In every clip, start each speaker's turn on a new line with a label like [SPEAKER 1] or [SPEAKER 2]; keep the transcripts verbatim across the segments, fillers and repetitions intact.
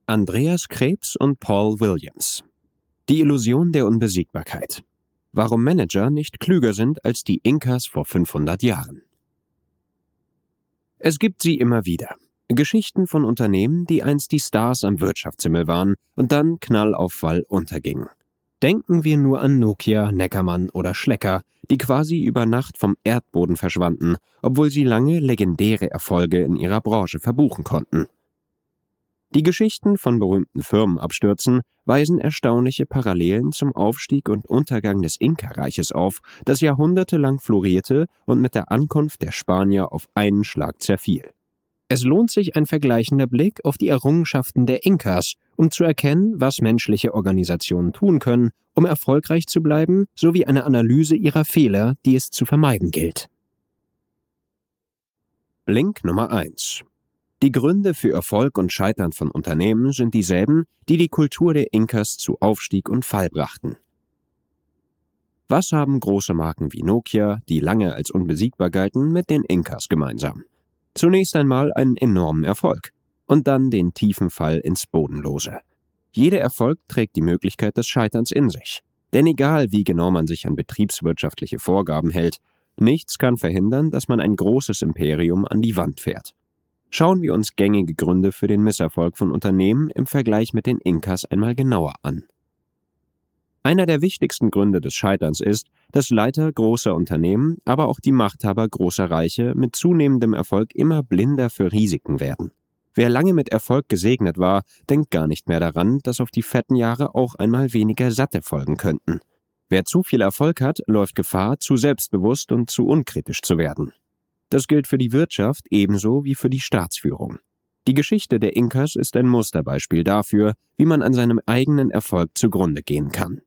[SPEAKER 1] Andreas Krebs und Paul Williams. Die Illusion der Unbesiegbarkeit. Warum Manager nicht klüger sind als die Inkas vor fünfhundert Jahren. Es gibt sie immer wieder. Geschichten von Unternehmen, die einst die Stars am Wirtschaftshimmel waren und dann Knall auf Fall untergingen. Denken wir nur an Nokia, Neckermann oder Schlecker, die quasi über Nacht vom Erdboden verschwanden, obwohl sie lange legendäre Erfolge in ihrer Branche verbuchen konnten. Die Geschichten von berühmten Firmenabstürzen weisen erstaunliche Parallelen zum Aufstieg und Untergang des Inka-Reiches auf, das jahrhundertelang florierte und mit der Ankunft der Spanier auf einen Schlag zerfiel. Es lohnt sich ein vergleichender Blick auf die Errungenschaften der Inkas, um zu erkennen, was menschliche Organisationen tun können, um erfolgreich zu bleiben, sowie eine Analyse ihrer Fehler, die es zu vermeiden gilt. Link Nummer eins. Die Gründe für Erfolg und Scheitern von Unternehmen sind dieselben, die die Kultur der Inkas zu Aufstieg und Fall brachten. Was haben große Marken wie Nokia, die lange als unbesiegbar galten, mit den Inkas gemeinsam? Zunächst einmal einen enormen Erfolg und dann den tiefen Fall ins Bodenlose. Jeder Erfolg trägt die Möglichkeit des Scheiterns in sich. Denn egal wie genau man sich an betriebswirtschaftliche Vorgaben hält, nichts kann verhindern, dass man ein großes Imperium an die Wand fährt. Schauen wir uns gängige Gründe für den Misserfolg von Unternehmen im Vergleich mit den Inkas einmal genauer an. Einer der wichtigsten Gründe des Scheiterns ist, dass Leiter großer Unternehmen, aber auch die Machthaber großer Reiche mit zunehmendem Erfolg immer blinder für Risiken werden. Wer lange mit Erfolg gesegnet war, denkt gar nicht mehr daran, dass auf die fetten Jahre auch einmal weniger satte folgen könnten. Wer zu viel Erfolg hat, läuft Gefahr, zu selbstbewusst und zu unkritisch zu werden. Das gilt für die Wirtschaft ebenso wie für die Staatsführung. Die Geschichte der Inkas ist ein Musterbeispiel dafür, wie man an seinem eigenen Erfolg zugrunde gehen kann.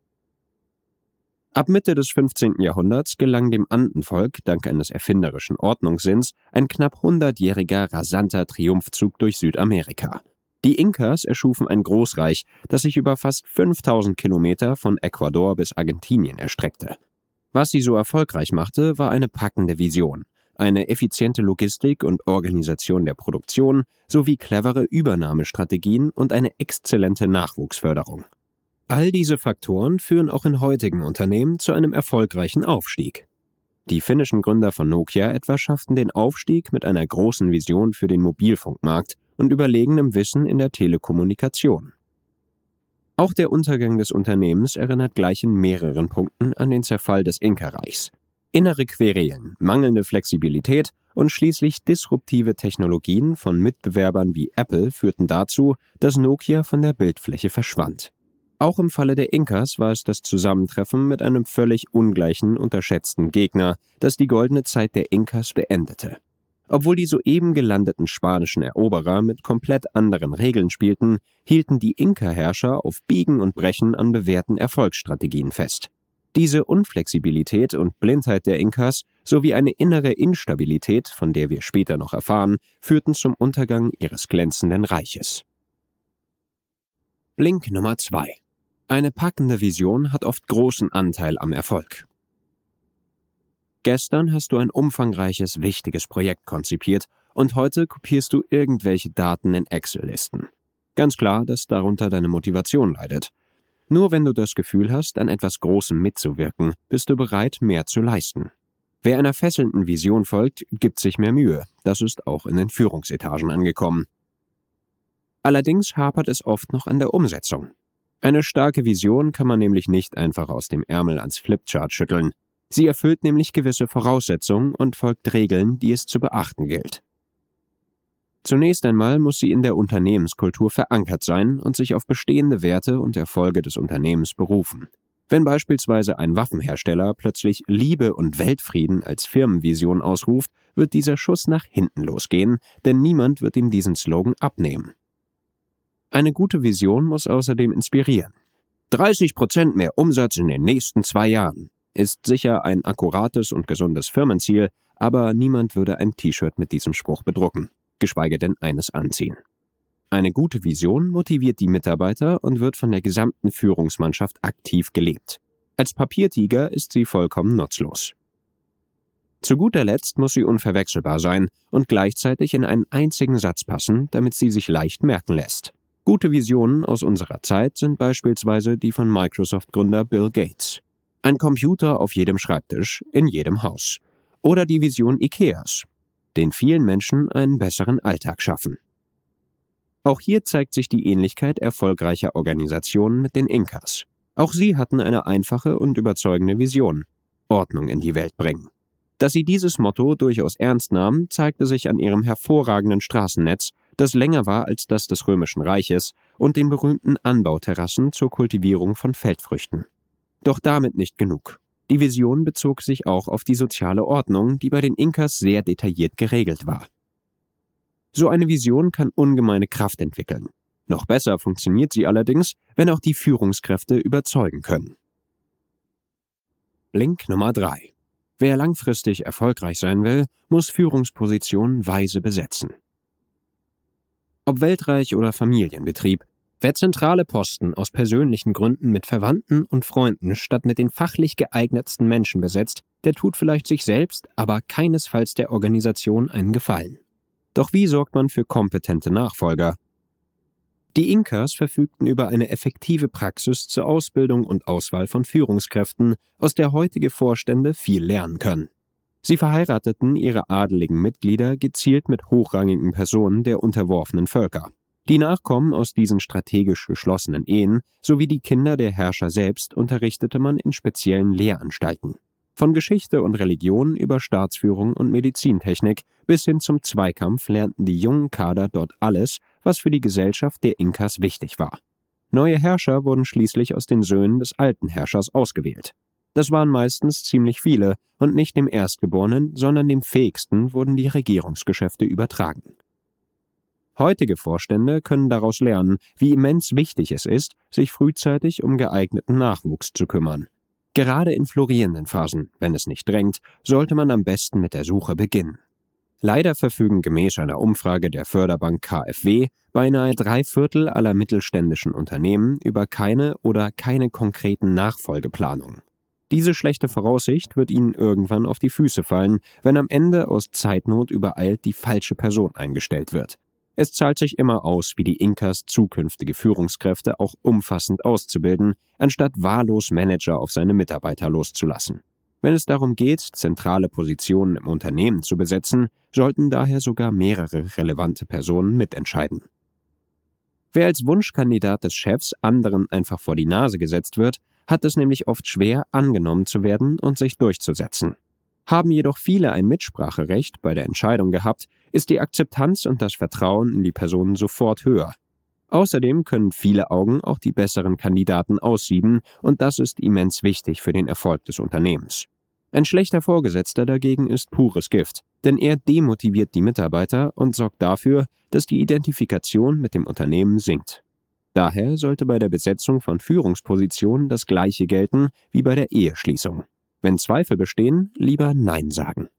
[SPEAKER 1] Ab Mitte des fünfzehnten Jahrhunderts gelang dem Andenvolk dank eines erfinderischen Ordnungssinns ein knapp hundertjähriger rasanter Triumphzug durch Südamerika. Die Inkas erschufen ein Großreich, das sich über fast fünftausend Kilometer von Ecuador bis Argentinien erstreckte. Was sie so erfolgreich machte, war eine packende Vision, eine effiziente Logistik und Organisation der Produktion sowie clevere Übernahmestrategien und eine exzellente Nachwuchsförderung. All diese Faktoren führen auch in heutigen Unternehmen zu einem erfolgreichen Aufstieg. Die finnischen Gründer von Nokia etwa schafften den Aufstieg mit einer großen Vision für den Mobilfunkmarkt und überlegenem Wissen in der Telekommunikation. Auch der Untergang des Unternehmens erinnert gleich in mehreren Punkten an den Zerfall des Inka-Reichs. Innere Querelen, mangelnde Flexibilität und schließlich disruptive Technologien von Mitbewerbern wie Apple führten dazu, dass Nokia von der Bildfläche verschwand. Auch im Falle der Inkas war es das Zusammentreffen mit einem völlig ungleichen, unterschätzten Gegner, das die goldene Zeit der Inkas beendete. Obwohl die soeben gelandeten spanischen Eroberer mit komplett anderen Regeln spielten, hielten die Inka-Herrscher auf Biegen und Brechen an bewährten Erfolgsstrategien fest. Diese Unflexibilität und Blindheit der Inkas sowie eine innere Instabilität, von der wir später noch erfahren, führten zum Untergang ihres glänzenden Reiches. Link Nummer zwei. Eine packende Vision hat oft großen Anteil am Erfolg. Gestern hast du ein umfangreiches, wichtiges Projekt konzipiert und heute kopierst du irgendwelche Daten in Excel-Listen. Ganz klar, dass darunter deine Motivation leidet. Nur wenn du das Gefühl hast, an etwas Großem mitzuwirken, bist du bereit, mehr zu leisten. Wer einer fesselnden Vision folgt, gibt sich mehr Mühe. Das ist auch in den Führungsetagen angekommen. Allerdings hapert es oft noch an der Umsetzung. Eine starke Vision kann man nämlich nicht einfach aus dem Ärmel ans Flipchart schütteln. Sie erfüllt nämlich gewisse Voraussetzungen und folgt Regeln, die es zu beachten gilt. Zunächst einmal muss sie in der Unternehmenskultur verankert sein und sich auf bestehende Werte und Erfolge des Unternehmens berufen. Wenn beispielsweise ein Waffenhersteller plötzlich Liebe und Weltfrieden als Firmenvision ausruft, wird dieser Schuss nach hinten losgehen, denn niemand wird ihm diesen Slogan abnehmen. Eine gute Vision muss außerdem inspirieren. dreißig Prozent mehr Umsatz in den nächsten zwei Jahren ist sicher ein akkurates und gesundes Firmenziel, aber niemand würde ein T-Shirt mit diesem Spruch bedrucken, geschweige denn eines anziehen. Eine gute Vision motiviert die Mitarbeiter und wird von der gesamten Führungsmannschaft aktiv gelebt. Als Papiertiger ist sie vollkommen nutzlos. Zu guter Letzt muss sie unverwechselbar sein und gleichzeitig in einen einzigen Satz passen, damit sie sich leicht merken lässt. Gute Visionen aus unserer Zeit sind beispielsweise die von Microsoft-Gründer Bill Gates. Ein Computer auf jedem Schreibtisch, in jedem Haus. Oder die Vision Ikeas, den vielen Menschen einen besseren Alltag schaffen. Auch hier zeigt sich die Ähnlichkeit erfolgreicher Organisationen mit den Inkas. Auch sie hatten eine einfache und überzeugende Vision: Ordnung in die Welt bringen. Dass sie dieses Motto durchaus ernst nahmen, zeigte sich an ihrem hervorragenden Straßennetz, das länger war als das des Römischen Reiches, und den berühmten Anbauterrassen zur Kultivierung von Feldfrüchten. Doch damit nicht genug. Die Vision bezog sich auch auf die soziale Ordnung, die bei den Inkas sehr detailliert geregelt war. So eine Vision kann ungemeine Kraft entwickeln. Noch besser funktioniert sie allerdings, wenn auch die Führungskräfte überzeugen können. Link Nummer drei. Wer langfristig erfolgreich sein will, muss Führungspositionen weise besetzen. Ob Weltreich oder Familienbetrieb, wer zentrale Posten aus persönlichen Gründen mit Verwandten und Freunden statt mit den fachlich geeignetsten Menschen besetzt, der tut vielleicht sich selbst, aber keinesfalls der Organisation einen Gefallen. Doch wie sorgt man für kompetente Nachfolger? Die Inkas verfügten über eine effektive Praxis zur Ausbildung und Auswahl von Führungskräften, aus der heutige Vorstände viel lernen können. Sie verheirateten ihre adeligen Mitglieder gezielt mit hochrangigen Personen der unterworfenen Völker. Die Nachkommen aus diesen strategisch geschlossenen Ehen sowie die Kinder der Herrscher selbst unterrichtete man in speziellen Lehranstalten. Von Geschichte und Religion über Staatsführung und Medizintechnik bis hin zum Zweikampf lernten die jungen Kader dort alles, was für die Gesellschaft der Inkas wichtig war. Neue Herrscher wurden schließlich aus den Söhnen des alten Herrschers ausgewählt. Das waren meistens ziemlich viele, und nicht dem Erstgeborenen, sondern dem Fähigsten wurden die Regierungsgeschäfte übertragen. Heutige Vorstände können daraus lernen, wie immens wichtig es ist, sich frühzeitig um geeigneten Nachwuchs zu kümmern. Gerade in florierenden Phasen, wenn es nicht drängt, sollte man am besten mit der Suche beginnen. Leider verfügen gemäß einer Umfrage der Förderbank K f W beinahe drei Viertel aller mittelständischen Unternehmen über keine oder keine konkreten Nachfolgeplanungen. Diese schlechte Voraussicht wird ihnen irgendwann auf die Füße fallen, wenn am Ende aus Zeitnot übereilt die falsche Person eingestellt wird. Es zahlt sich immer aus, wie die Inkas zukünftige Führungskräfte auch umfassend auszubilden, anstatt wahllos Manager auf seine Mitarbeiter loszulassen. Wenn es darum geht, zentrale Positionen im Unternehmen zu besetzen, sollten daher sogar mehrere relevante Personen mitentscheiden. Wer als Wunschkandidat des Chefs anderen einfach vor die Nase gesetzt wird, hat es nämlich oft schwer, angenommen zu werden und sich durchzusetzen. Haben jedoch viele ein Mitspracherecht bei der Entscheidung gehabt, ist die Akzeptanz und das Vertrauen in die Personen sofort höher. Außerdem können viele Augen auch die besseren Kandidaten aussieben, und das ist immens wichtig für den Erfolg des Unternehmens. Ein schlechter Vorgesetzter dagegen ist pures Gift, denn er demotiviert die Mitarbeiter und sorgt dafür, dass die Identifikation mit dem Unternehmen sinkt. Daher sollte bei der Besetzung von Führungspositionen das Gleiche gelten wie bei der Eheschließung. Wenn Zweifel bestehen, lieber Nein sagen.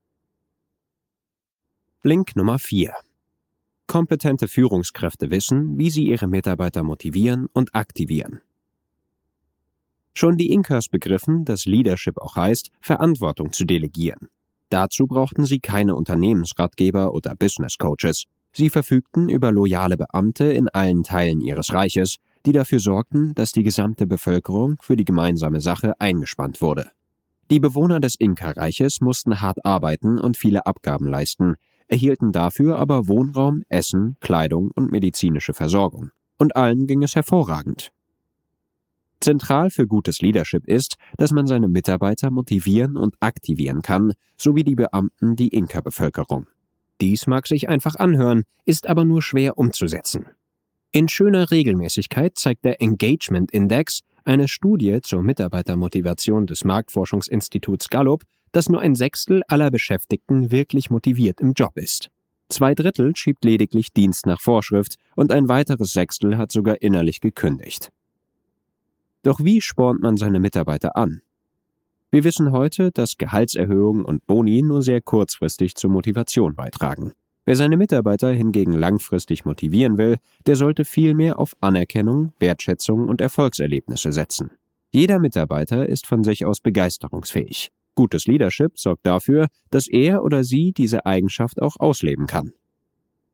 [SPEAKER 1] Link Nummer vier. Kompetente Führungskräfte wissen, wie sie ihre Mitarbeiter motivieren und aktivieren. Schon die Inkas begriffen, dass Leadership auch heißt, Verantwortung zu delegieren. Dazu brauchten sie keine Unternehmensratgeber oder Business Coaches. Sie verfügten über loyale Beamte in allen Teilen ihres Reiches, die dafür sorgten, dass die gesamte Bevölkerung für die gemeinsame Sache eingespannt wurde. Die Bewohner des Inka-Reiches mussten hart arbeiten und viele Abgaben leisten, erhielten dafür aber Wohnraum, Essen, Kleidung und medizinische Versorgung. Und allen ging es hervorragend. Zentral für gutes Leadership ist, dass man seine Mitarbeiter motivieren und aktivieren kann, sowie die Beamten die Inka-Bevölkerung. Dies mag sich einfach anhören, ist aber nur schwer umzusetzen. In schöner Regelmäßigkeit zeigt der Engagement Index, eine Studie zur Mitarbeitermotivation des Marktforschungsinstituts Gallup, dass nur ein Sechstel aller Beschäftigten wirklich motiviert im Job ist. Zwei Drittel schiebt lediglich Dienst nach Vorschrift und ein weiteres Sechstel hat sogar innerlich gekündigt. Doch wie spornt man seine Mitarbeiter an? Wir wissen heute, dass Gehaltserhöhungen und Boni nur sehr kurzfristig zur Motivation beitragen. Wer seine Mitarbeiter hingegen langfristig motivieren will, der sollte vielmehr auf Anerkennung, Wertschätzung und Erfolgserlebnisse setzen. Jeder Mitarbeiter ist von sich aus begeisterungsfähig. Gutes Leadership sorgt dafür, dass er oder sie diese Eigenschaft auch ausleben kann.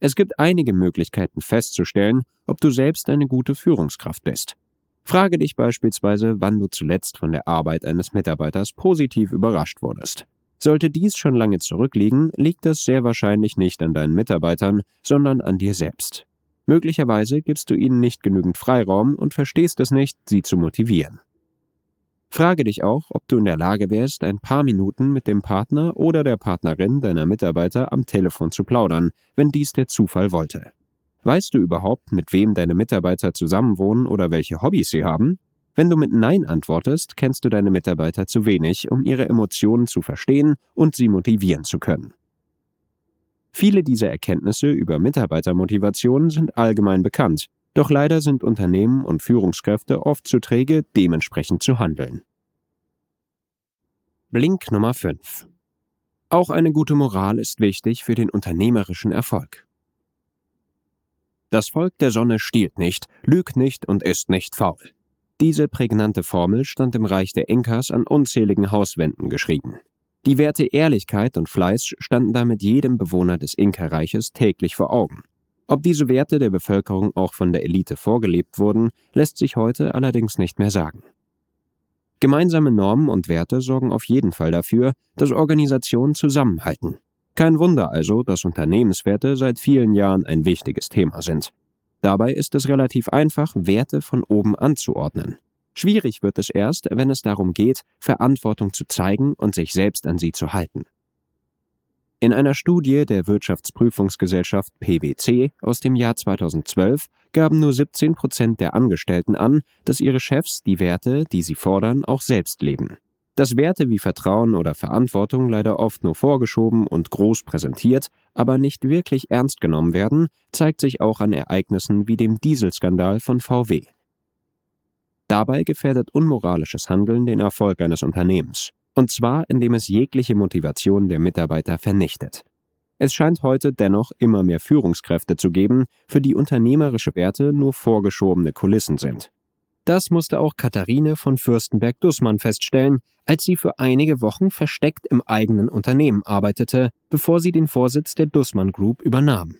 [SPEAKER 1] Es gibt einige Möglichkeiten festzustellen, ob du selbst eine gute Führungskraft bist. Frage dich beispielsweise, wann du zuletzt von der Arbeit eines Mitarbeiters positiv überrascht wurdest. Sollte dies schon lange zurückliegen, liegt das sehr wahrscheinlich nicht an deinen Mitarbeitern, sondern an dir selbst. Möglicherweise gibst du ihnen nicht genügend Freiraum und verstehst es nicht, sie zu motivieren. Frage dich auch, ob du in der Lage wärst, ein paar Minuten mit dem Partner oder der Partnerin deiner Mitarbeiter am Telefon zu plaudern, wenn dies der Zufall wollte. Weißt du überhaupt, mit wem deine Mitarbeiter zusammenwohnen oder welche Hobbys sie haben? Wenn du mit Nein antwortest, kennst du deine Mitarbeiter zu wenig, um ihre Emotionen zu verstehen und sie motivieren zu können. Viele dieser Erkenntnisse über Mitarbeitermotivation sind allgemein bekannt, doch leider sind Unternehmen und Führungskräfte oft zu träge, dementsprechend zu handeln. Blink Nummer fünf. Auch eine gute Moral ist wichtig für den unternehmerischen Erfolg. Das Volk der Sonne stiehlt nicht, lügt nicht und ist nicht faul. Diese prägnante Formel stand im Reich der Inkas an unzähligen Hauswänden geschrieben. Die Werte Ehrlichkeit und Fleiß standen damit jedem Bewohner des Inka-Reiches täglich vor Augen. Ob diese Werte der Bevölkerung auch von der Elite vorgelebt wurden, lässt sich heute allerdings nicht mehr sagen. Gemeinsame Normen und Werte sorgen auf jeden Fall dafür, dass Organisationen zusammenhalten. Kein Wunder also, dass Unternehmenswerte seit vielen Jahren ein wichtiges Thema sind. Dabei ist es relativ einfach, Werte von oben anzuordnen. Schwierig wird es erst, wenn es darum geht, Verantwortung zu zeigen und sich selbst an sie zu halten. In einer Studie der Wirtschaftsprüfungsgesellschaft P W C aus dem Jahr zweitausendzwölf gaben nur siebzehn Prozent der Angestellten an, dass ihre Chefs die Werte, die sie fordern, auch selbst leben. Dass Werte wie Vertrauen oder Verantwortung leider oft nur vorgeschoben und groß präsentiert, aber nicht wirklich ernst genommen werden, zeigt sich auch an Ereignissen wie dem Dieselskandal von V W. Dabei gefährdet unmoralisches Handeln den Erfolg eines Unternehmens. Und zwar, indem es jegliche Motivation der Mitarbeiter vernichtet. Es scheint heute dennoch immer mehr Führungskräfte zu geben, für die unternehmerische Werte nur vorgeschobene Kulissen sind. Das musste auch Katharine von Fürstenberg-Dußmann feststellen, als sie für einige Wochen versteckt im eigenen Unternehmen arbeitete, bevor sie den Vorsitz der Dußmann Group übernahm.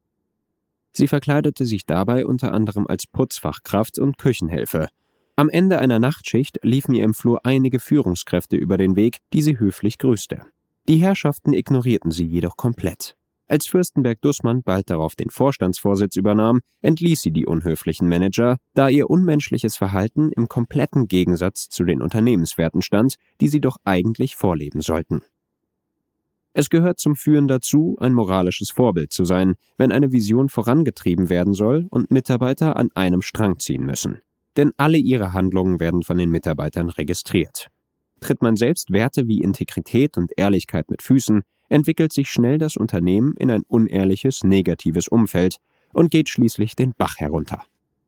[SPEAKER 1] Sie verkleidete sich dabei unter anderem als Putzfachkraft und Küchenhilfe. Am Ende einer Nachtschicht liefen ihr im Flur einige Führungskräfte über den Weg, die sie höflich grüßte. Die Herrschaften ignorierten sie jedoch komplett. Als Fürstenberg-Dußmann bald darauf den Vorstandsvorsitz übernahm, entließ sie die unhöflichen Manager, da ihr unmenschliches Verhalten im kompletten Gegensatz zu den Unternehmenswerten stand, die sie doch eigentlich vorleben sollten. Es gehört zum Führen dazu, ein moralisches Vorbild zu sein, wenn eine Vision vorangetrieben werden soll und Mitarbeiter an einem Strang ziehen müssen. Denn alle ihre Handlungen werden von den Mitarbeitern registriert. Tritt man selbst Werte wie Integrität und Ehrlichkeit mit Füßen, entwickelt sich schnell das Unternehmen in ein unehrliches, negatives Umfeld und geht schließlich den Bach herunter.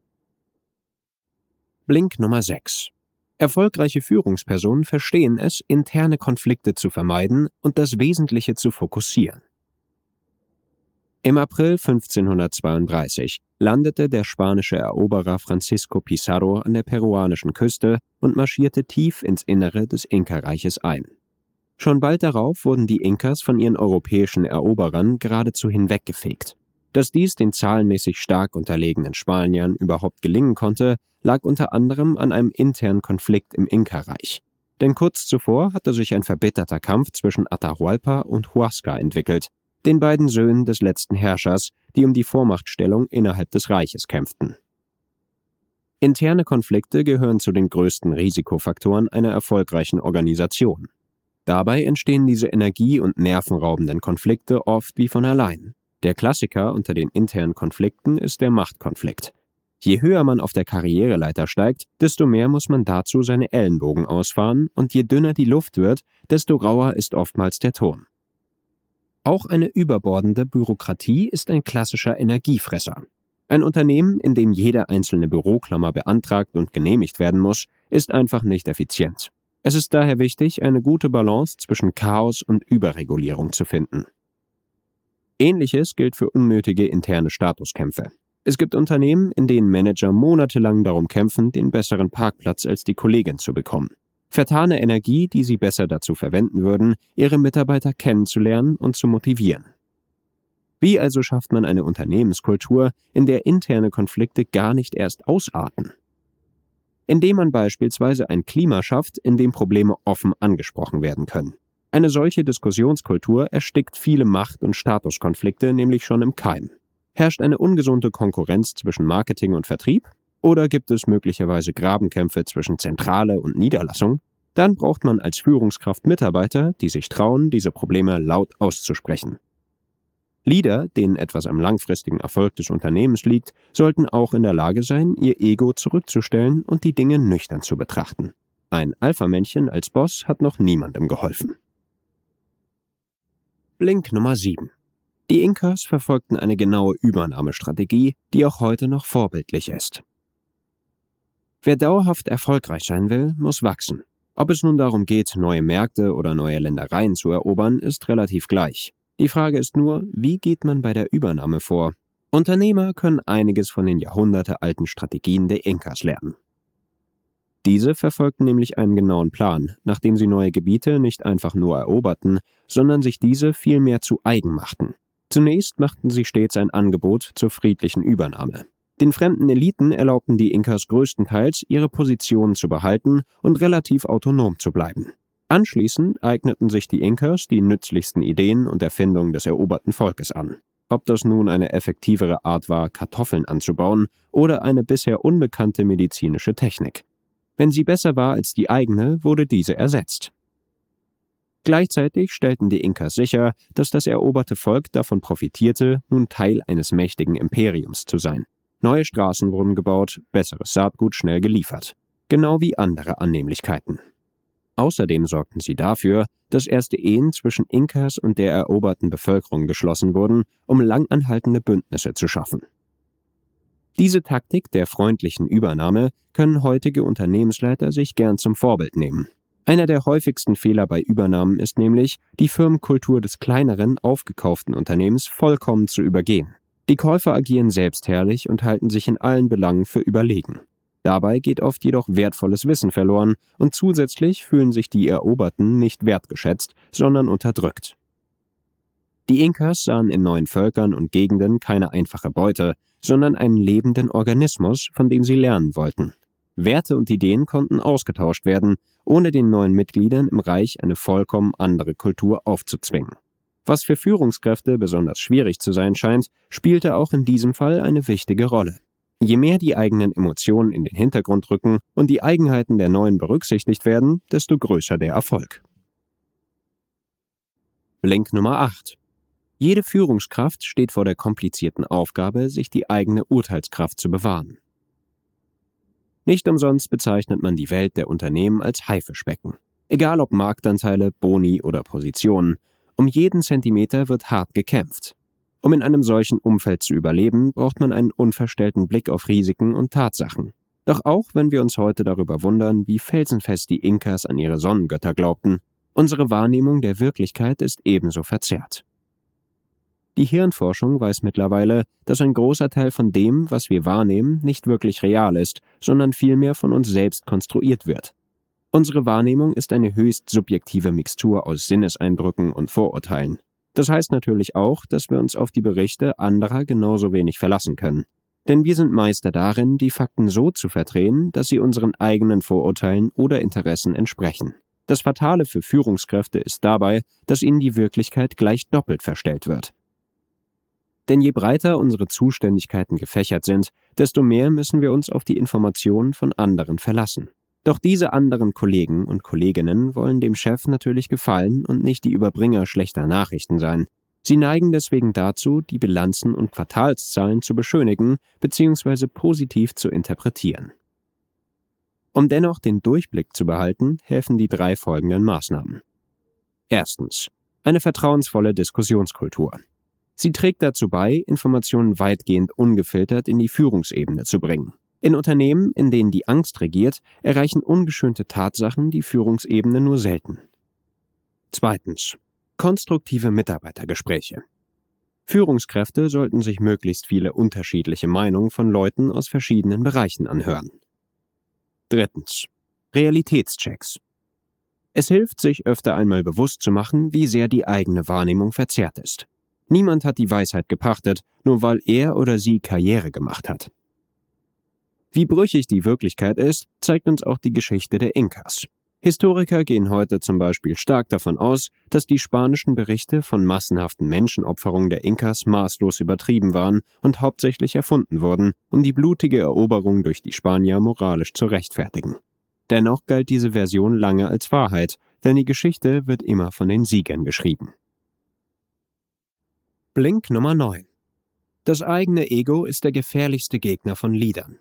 [SPEAKER 1] Blink Nummer sechs. Erfolgreiche Führungspersonen verstehen es, interne Konflikte zu vermeiden und das Wesentliche zu fokussieren. Im April fünfzehnhundertzweiunddreißig landete der spanische Eroberer Francisco Pizarro an der peruanischen Küste und marschierte tief ins Innere des Inka-Reiches ein. Schon bald darauf wurden die Inkas von ihren europäischen Eroberern geradezu hinweggefegt. Dass dies den zahlenmäßig stark unterlegenen Spaniern überhaupt gelingen konnte, lag unter anderem an einem internen Konflikt im Inka-Reich. Denn kurz zuvor hatte sich ein verbitterter Kampf zwischen Atahualpa und Huasca entwickelt, den beiden Söhnen des letzten Herrschers, die um die Vormachtstellung innerhalb des Reiches kämpften. Interne Konflikte gehören zu den größten Risikofaktoren einer erfolgreichen Organisation. Dabei entstehen diese energie- und nervenraubenden Konflikte oft wie von allein. Der Klassiker unter den internen Konflikten ist der Machtkonflikt. Je höher man auf der Karriereleiter steigt, desto mehr muss man dazu seine Ellenbogen ausfahren, und je dünner die Luft wird, desto rauer ist oftmals der Ton. Auch eine überbordende Bürokratie ist ein klassischer Energiefresser. Ein Unternehmen, in dem jede einzelne Büroklammer beantragt und genehmigt werden muss, ist einfach nicht effizient. Es ist daher wichtig, eine gute Balance zwischen Chaos und Überregulierung zu finden. Ähnliches gilt für unnötige interne Statuskämpfe. Es gibt Unternehmen, in denen Manager monatelang darum kämpfen, den besseren Parkplatz als die Kollegin zu bekommen. Vertane Energie, die sie besser dazu verwenden würden, ihre Mitarbeiter kennenzulernen und zu motivieren. Wie also schafft man eine Unternehmenskultur, in der interne Konflikte gar nicht erst ausarten? Indem man beispielsweise ein Klima schafft, in dem Probleme offen angesprochen werden können. Eine solche Diskussionskultur erstickt viele Macht- und Statuskonflikte nämlich schon im Keim. Herrscht eine ungesunde Konkurrenz zwischen Marketing und Vertrieb? Oder gibt es möglicherweise Grabenkämpfe zwischen Zentrale und Niederlassung? Dann braucht man als Führungskraft Mitarbeiter, die sich trauen, diese Probleme laut auszusprechen. Leader, denen etwas am langfristigen Erfolg des Unternehmens liegt, sollten auch in der Lage sein, ihr Ego zurückzustellen und die Dinge nüchtern zu betrachten. Ein Alpha-Männchen als Boss hat noch niemandem geholfen. Blink Nummer sieben. Die Inkas verfolgten eine genaue Übernahmestrategie, die auch heute noch vorbildlich ist. Wer dauerhaft erfolgreich sein will, muss wachsen. Ob es nun darum geht, neue Märkte oder neue Ländereien zu erobern, ist relativ gleich. Die Frage ist nur, wie geht man bei der Übernahme vor? Unternehmer können einiges von den jahrhundertealten Strategien der Inkas lernen. Diese verfolgten nämlich einen genauen Plan, nachdem sie neue Gebiete nicht einfach nur eroberten, sondern sich diese vielmehr zu eigen machten. Zunächst machten sie stets ein Angebot zur friedlichen Übernahme. Den fremden Eliten erlaubten die Inkas größtenteils, ihre Positionen zu behalten und relativ autonom zu bleiben. Anschließend eigneten sich die Inkas die nützlichsten Ideen und Erfindungen des eroberten Volkes an. Ob das nun eine effektivere Art war, Kartoffeln anzubauen oder eine bisher unbekannte medizinische Technik. Wenn sie besser war als die eigene, wurde diese ersetzt. Gleichzeitig stellten die Inkas sicher, dass das eroberte Volk davon profitierte, nun Teil eines mächtigen Imperiums zu sein. Neue Straßen wurden gebaut, besseres Saatgut schnell geliefert. Genau wie andere Annehmlichkeiten. Außerdem sorgten sie dafür, dass erste Ehen zwischen Inkas und der eroberten Bevölkerung geschlossen wurden, um langanhaltende Bündnisse zu schaffen. Diese Taktik der freundlichen Übernahme können heutige Unternehmensleiter sich gern zum Vorbild nehmen. Einer der häufigsten Fehler bei Übernahmen ist nämlich, die Firmenkultur des kleineren, aufgekauften Unternehmens vollkommen zu übergehen. Die Käufer agieren selbstherrlich und halten sich in allen Belangen für überlegen. Dabei geht oft jedoch wertvolles Wissen verloren und zusätzlich fühlen sich die Eroberten nicht wertgeschätzt, sondern unterdrückt. Die Inkas sahen in neuen Völkern und Gegenden keine einfache Beute, sondern einen lebenden Organismus, von dem sie lernen wollten. Werte und Ideen konnten ausgetauscht werden, ohne den neuen Mitgliedern im Reich eine vollkommen andere Kultur aufzuzwingen. Was für Führungskräfte besonders schwierig zu sein scheint, spielte auch in diesem Fall eine wichtige Rolle. Je mehr die eigenen Emotionen in den Hintergrund rücken und die Eigenheiten der Neuen berücksichtigt werden, desto größer der Erfolg. Blink Nummer acht. Jede Führungskraft steht vor der komplizierten Aufgabe, sich die eigene Urteilskraft zu bewahren. Nicht umsonst bezeichnet man die Welt der Unternehmen als Haifischbecken. Egal ob Marktanteile, Boni oder Positionen, um jeden Zentimeter wird hart gekämpft. Um in einem solchen Umfeld zu überleben, braucht man einen unverstellten Blick auf Risiken und Tatsachen. Doch auch wenn wir uns heute darüber wundern, wie felsenfest die Inkas an ihre Sonnengötter glaubten, unsere Wahrnehmung der Wirklichkeit ist ebenso verzerrt. Die Hirnforschung weiß mittlerweile, dass ein großer Teil von dem, was wir wahrnehmen, nicht wirklich real ist, sondern vielmehr von uns selbst konstruiert wird. Unsere Wahrnehmung ist eine höchst subjektive Mixtur aus Sinneseindrücken und Vorurteilen. Das heißt natürlich auch, dass wir uns auf die Berichte anderer genauso wenig verlassen können. Denn wir sind Meister darin, die Fakten so zu verdrehen, dass sie unseren eigenen Vorurteilen oder Interessen entsprechen. Das Fatale für Führungskräfte ist dabei, dass ihnen die Wirklichkeit gleich doppelt verstellt wird. Denn je breiter unsere Zuständigkeiten gefächert sind, desto mehr müssen wir uns auf die Informationen von anderen verlassen. Doch diese anderen Kollegen und Kolleginnen wollen dem Chef natürlich gefallen und nicht die Überbringer schlechter Nachrichten sein. Sie neigen deswegen dazu, die Bilanzen und Quartalszahlen zu beschönigen bzw. positiv zu interpretieren. Um dennoch den Durchblick zu behalten, helfen die drei folgenden Maßnahmen. Erstens. Eine vertrauensvolle Diskussionskultur. Sie trägt dazu bei, Informationen weitgehend ungefiltert in die Führungsebene zu bringen. In Unternehmen, in denen die Angst regiert, erreichen ungeschönte Tatsachen die Führungsebene nur selten. Zweitens. Konstruktive Mitarbeitergespräche. Führungskräfte sollten sich möglichst viele unterschiedliche Meinungen von Leuten aus verschiedenen Bereichen anhören. Drittens. Realitätschecks. Es hilft, sich öfter einmal bewusst zu machen, wie sehr die eigene Wahrnehmung verzerrt ist. Niemand hat die Weisheit gepachtet, nur weil er oder sie Karriere gemacht hat. Wie brüchig die Wirklichkeit ist, zeigt uns auch die Geschichte der Inkas. Historiker gehen heute zum Beispiel stark davon aus, dass die spanischen Berichte von massenhaften Menschenopferungen der Inkas maßlos übertrieben waren und hauptsächlich erfunden wurden, um die blutige Eroberung durch die Spanier moralisch zu rechtfertigen. Dennoch galt diese Version lange als Wahrheit, denn die Geschichte wird immer von den Siegern geschrieben. Blink Nummer neun. Das eigene Ego ist der gefährlichste Gegner von Liedern.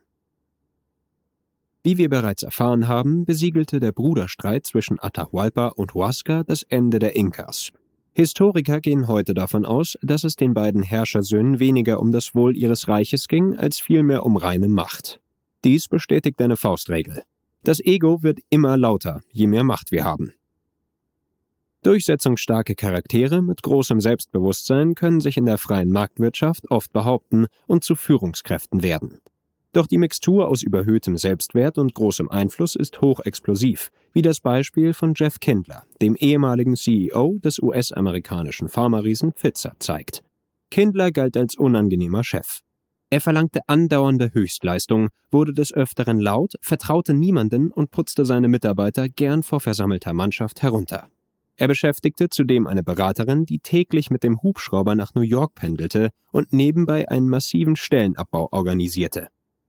[SPEAKER 1] Wie wir bereits erfahren haben, besiegelte der Bruderstreit zwischen Atahualpa und Huasca das Ende der Inkas. Historiker gehen heute davon aus, dass es den beiden Herrschersöhnen weniger um das Wohl ihres Reiches ging, als vielmehr um reine Macht. Dies bestätigt eine Faustregel. Das Ego wird immer lauter, je mehr Macht wir haben. Durchsetzungsstarke Charaktere mit großem Selbstbewusstsein können sich in der freien Marktwirtschaft oft behaupten und zu Führungskräften werden. Doch die Mixtur aus überhöhtem Selbstwert und großem Einfluss ist hochexplosiv, wie das Beispiel von Jeff Kindler, dem ehemaligen C E O des U S-amerikanischen Pharmariesen Pfizer, zeigt. Kindler galt als unangenehmer Chef. Er verlangte andauernde Höchstleistung, wurde des Öfteren laut, vertraute niemanden und putzte seine Mitarbeiter gern vor versammelter Mannschaft herunter. Er beschäftigte zudem eine Beraterin, die täglich mit dem Hubschrauber nach New York pendelte und nebenbei einen massiven Stellenabbau organisierte.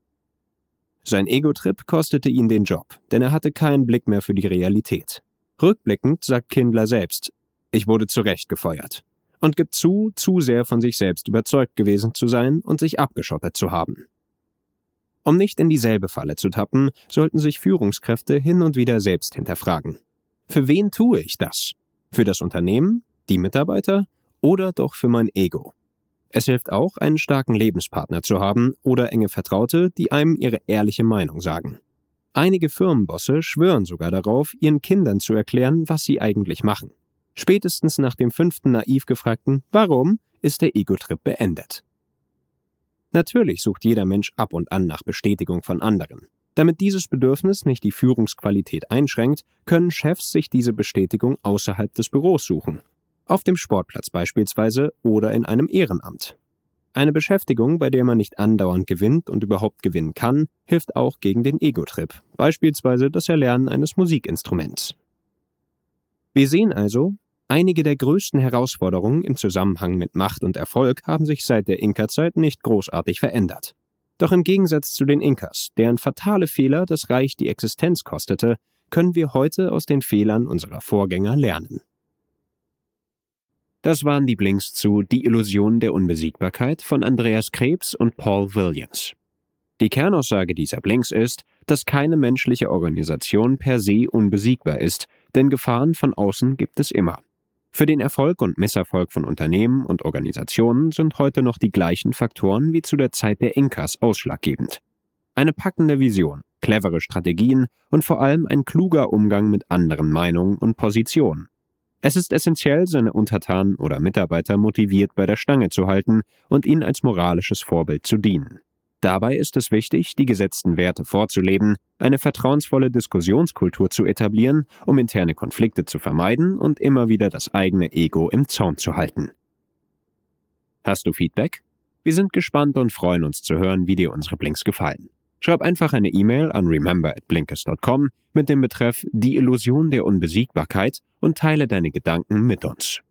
[SPEAKER 1] Sein Ego-Trip kostete ihn den Job, denn er hatte keinen Blick mehr für die Realität. Rückblickend sagt Kindler selbst: „Ich wurde zu Recht gefeuert“, und gibt zu, zu sehr von sich selbst überzeugt gewesen zu sein und sich abgeschottet zu haben. Um nicht in dieselbe Falle zu tappen, sollten sich Führungskräfte hin und wieder selbst hinterfragen. Für wen tue ich das? Für das Unternehmen, die Mitarbeiter oder doch für mein Ego? Es hilft auch, einen starken Lebenspartner zu haben oder enge Vertraute, die einem ihre ehrliche Meinung sagen. Einige Firmenbosse schwören sogar darauf, ihren Kindern zu erklären, was sie eigentlich machen. Spätestens nach dem fünften naiv gefragten „Warum?“ ist der Ego-Trip beendet. Natürlich sucht jeder Mensch ab und an nach Bestätigung von anderen. Damit dieses Bedürfnis nicht die Führungsqualität einschränkt, können Chefs sich diese Bestätigung außerhalb des Büros suchen. Auf dem Sportplatz beispielsweise oder in einem Ehrenamt. Eine Beschäftigung, bei der man nicht andauernd gewinnt und überhaupt gewinnen kann, hilft auch gegen den Ego-Trip, beispielsweise das Erlernen eines Musikinstruments. Wir sehen also, einige der größten Herausforderungen im Zusammenhang mit Macht und Erfolg haben sich seit der Inka-Zeit nicht großartig verändert. Doch im Gegensatz zu den Inkas, deren fatale Fehler das Reich die Existenz kostete, können wir heute aus den Fehlern unserer Vorgänger lernen. Das waren die Blinks zu Die Illusion der Unbesiegbarkeit von Andreas Krebs und Paul Williams. Die Kernaussage dieser Blinks ist, dass keine menschliche Organisation per se unbesiegbar ist, denn Gefahren von außen gibt es immer. Für den Erfolg und Misserfolg von Unternehmen und Organisationen sind heute noch die gleichen Faktoren wie zu der Zeit der Inkas ausschlaggebend. Eine packende Vision, clevere Strategien und vor allem ein kluger Umgang mit anderen Meinungen und Positionen. Es ist essentiell, seine Untertanen oder Mitarbeiter motiviert bei der Stange zu halten und ihnen als moralisches Vorbild zu dienen. Dabei ist es wichtig, die gesetzten Werte vorzuleben, eine vertrauensvolle Diskussionskultur zu etablieren, um interne Konflikte zu vermeiden und immer wieder das eigene Ego im Zaum zu halten. Hast du Feedback? Wir sind gespannt und freuen uns zu hören, wie dir unsere Blinks gefallen. Schreib einfach eine E-Mail an remember at blinkist dot com mit dem Betreff Die Illusion der Unbesiegbarkeit und teile deine Gedanken mit uns.